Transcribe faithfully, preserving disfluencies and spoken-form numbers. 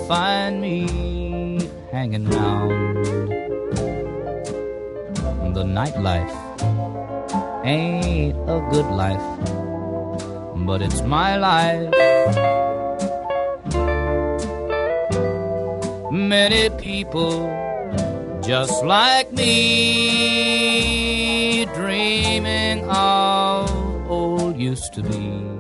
find me hanging round. The nightlife ain't a good life, but it's my life. Many people just like me, dreaming of old used to be.